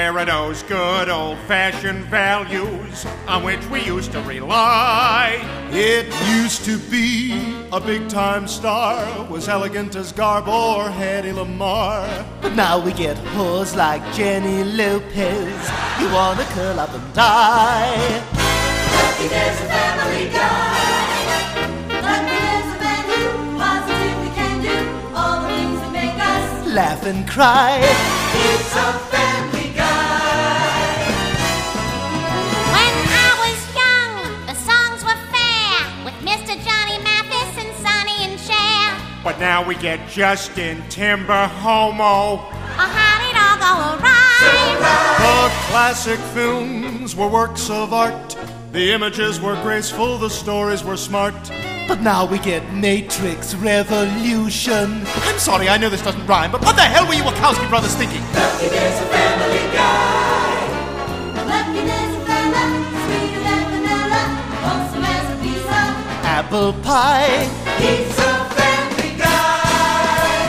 Where are those good old-fashioned values on which we used to rely? It used to be a big-time star, was elegant as Garbo or Hedy Lamarr. But now we get hoes like Jenny Lopez. You wanna curl up and die. Lucky there's a family guy. Lucky there's a man who positively can do all the things that make us laugh and cry. It's a family guy. When I was young, the songs were fair, with Mr. Johnny Mathis and Sonny and Cher. But now we get Justin Timber, Homo. Oh, how did it all go awry? The classic films were works of art. The images were graceful, the stories were smart. But now we get Matrix Revolution. I'm sorry, I know this doesn't rhyme, but what the hell were you Wachowski brothers thinking? Lucky there's a family guy. Lucky there's a fella, sweeter than vanilla, wholesome as a piece of Apple pie. He's a family guy.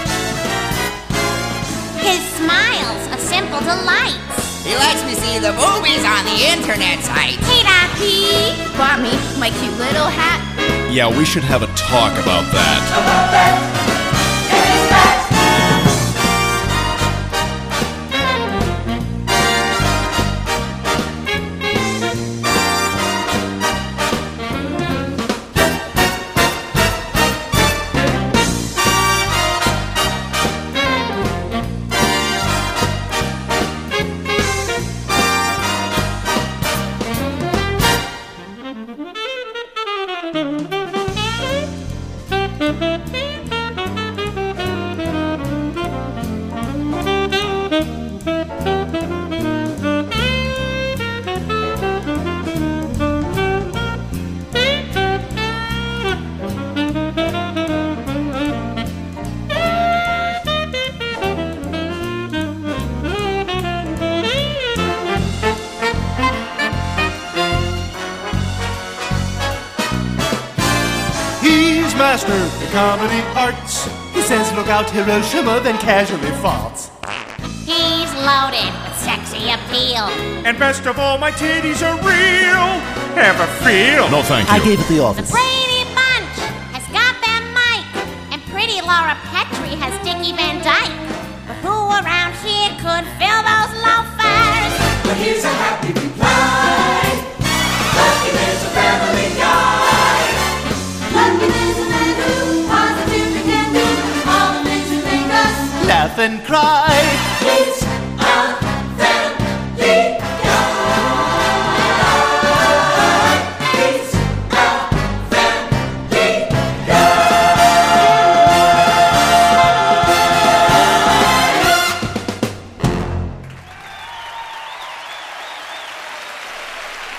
His smile's a simple delight. He lets me see the movies on the internet site. Hey, Rocky! Bought me my cute little hat. Yeah, we should have a talk about that. About that, and it's that. He's mastered the comedy arts. He says, look out, Hiroshima, then casually farts. He's loaded with sexy appeal. And best of all, my titties are real. Have a feel. No, thank you. I gave it the The office. Brady Bunch has got that mic, and pretty Laura Petrie has Dickie Van Dyke. But who around here could fill those loafers? But here's a happy reply. Lucky there's a family guy. Lucky there's a man who positively can do all the things that make us Laugh and cry. It's